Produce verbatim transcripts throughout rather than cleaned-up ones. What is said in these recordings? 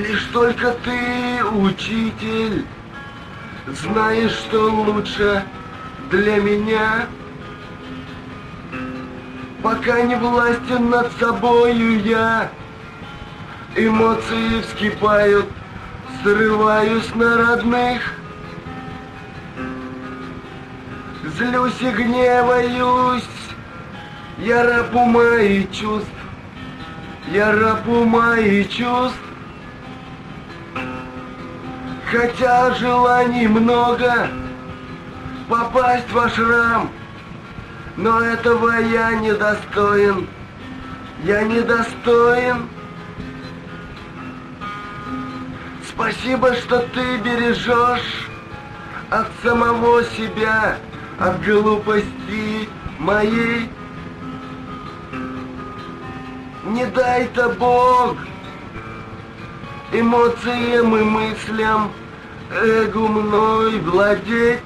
Лишь только ты, учитель, знаешь, что лучше для меня. Пока не властен над собою я, эмоции вскипают, срываюсь на родных. Злюсь и гневаюсь, я раб ума и чувств, я раб ума и чувств. Хотя желаний много попасть в ашрам, но этого я недостоин, я недостоин. Спасибо, что ты бережешь от самого себя, от глупости моей. Не дай-то Бог эмоциям и мыслям, эго мной владеть.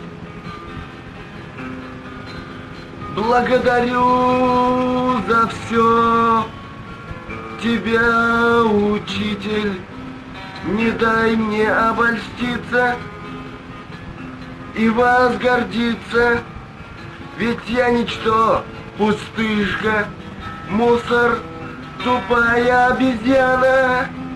Благодарю за все тебя, учитель. Не дай мне обольститься и возгордиться, ведь я ничто, пустышка, мусор, тупая обезьяна.